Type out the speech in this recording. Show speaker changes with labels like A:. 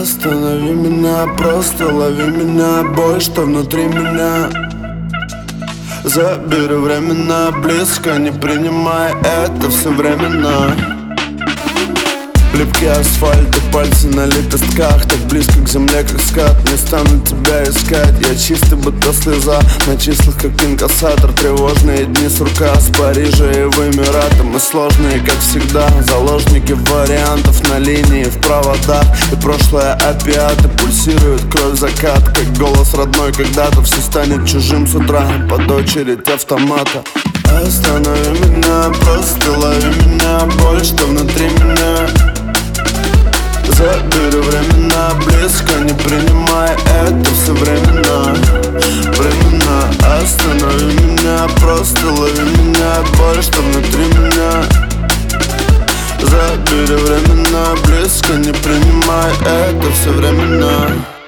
A: Останови меня, просто лови меня, боль, что внутри меня. Забери временно, близко не принимай, это все временно. Липкий асфальт и пальцы на лепестках, так близко к земле, как скат. Не стану тебя искать, я чистый, будто слеза на числах, как инкассатор. Тревожные дни с рука с Парижа и в Эмираты. Мы сложные, как всегда, заложники вариантов на линии в проводах. И прошлое опиаты, пульсирует кровь закат, как голос родной когда-то. Все станет чужим с утра под очередь автомата. Останови меня, просто лови меня, боль, что внутри меня. Забери временно, близко не принимай, это все временно. Временно, останови меня, просто лови меня, боль, что внутри меня. Забери временно, близко не принимай, это все временно.